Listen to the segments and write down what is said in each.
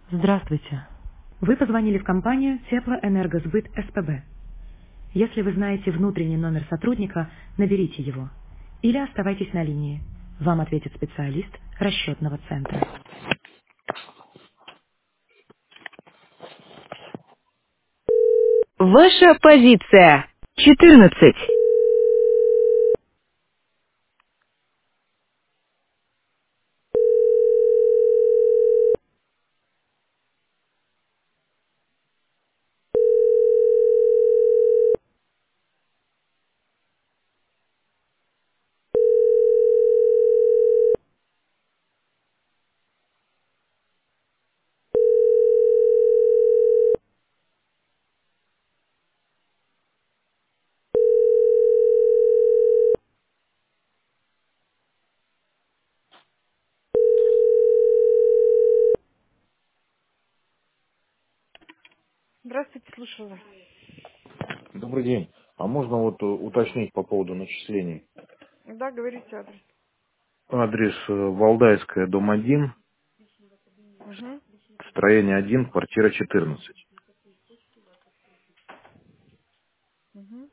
Здравствуйте. Вы позвонили в компанию Теплоэнергосбыт СПБ. Если вы знаете внутренний номер сотрудника, наберите его. Или оставайтесь на линии. Вам ответит специалист расчетного центра. Ваша позиция. 14. Здравствуйте, слушаю вас. Добрый день. А можно вот уточнить по поводу начислений? Да, говорите адрес. Адрес Валдайская, дом 1, Угу. строение 1, квартира 14. Угу.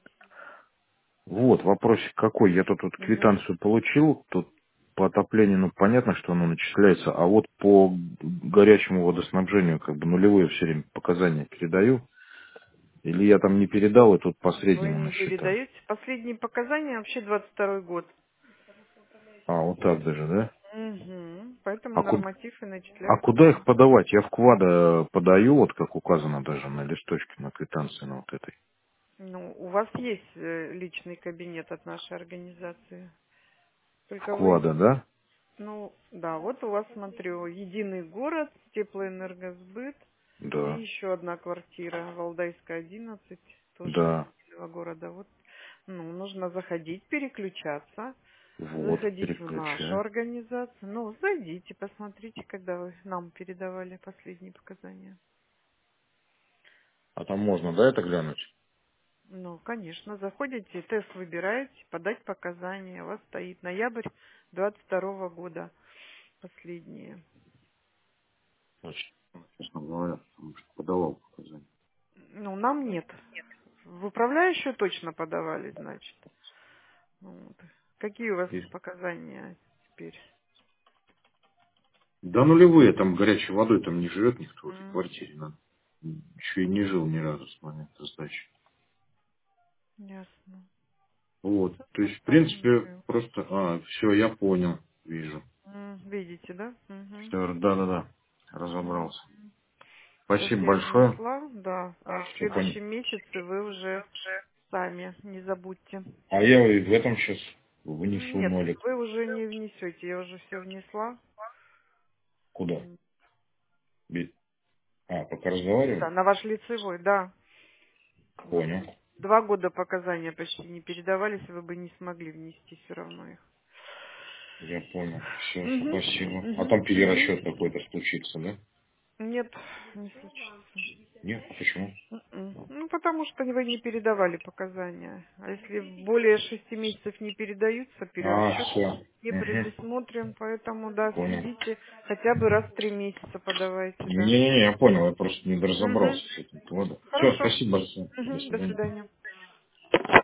Вот, вопросик какой. Я тут вот Угу. квитанцию получил, тут по отоплению, ну, понятно, что оно начисляется, а вот по горячему водоснабжению, как бы нулевые все время показания передаю. Или я там не передал, и тут по Вы среднему не насчитал. передаете. Последние показания вообще 22 год. А, вот так даже, да? Угу. Поэтому А, норматив и а начисляется куда так. их подавать? Я в КВАДа подаю, вот как указано даже на листочке, на квитанции, на вот этой. Ну, у вас есть личный кабинет от нашей организации. В Только вы, КВАДа, да? ну, да, вот у вас, смотрю, единый город, теплоэнергосбыт и Да, еще одна квартира, Валдайская, 11, тоже да. единого города. Вот, ну, нужно заходить, переключаться, Вот, заходить в нашу переключаю. организацию. Ну, зайдите, посмотрите, когда вы нам передавали последние показания. А там можно, да, это глянуть? Ну, конечно, заходите, тест выбираете, подать показания. У вас стоит ноябрь 22 года последние. Значит, честно говоря, потому что подавал показания. Ну, нам нет. В управляющую точно подавали, значит. Вот. Какие у вас Есть. показания теперь? Да нулевые, там горячей водой там не живет никто в этой М, квартире. Еще и не жил ни разу с момента сдачи. ясно. Вот, то есть, в принципе, Посмотрю. просто... А, все, я понял, вижу. Видите, да? Угу. Все, да-да-да, разобрался. Сейчас Спасибо я большое. внесла, да. А в Все понял. следующем месяце вы уже сами, не забудьте. А я и в этом сейчас вынесу Нет, нолик. вы уже не внесете, я уже все внесла. Куда? М, А, пока Да, разговариваем? на ваш лицевой, да. Понял. 2 года показания почти не передавались, вы бы не смогли внести все равно их. Я понял. Все, Угу, спасибо. А угу, там перерасчет угу. какой-то случится, да? Нет, не случится. Нет, почему? Ну, потому что вы не передавали показания. А если более 6 месяцев не передаются, А, перерасчет все. не Угу. предусмотрен, поэтому, да, Понял. следите, хотя бы раз в 3 месяца подавайте, да. Не-не-не, я понял, я просто не Угу. разобрался с этим. Ладно. Все, Хорошо. спасибо большое. До Угу. До свидания. свидания.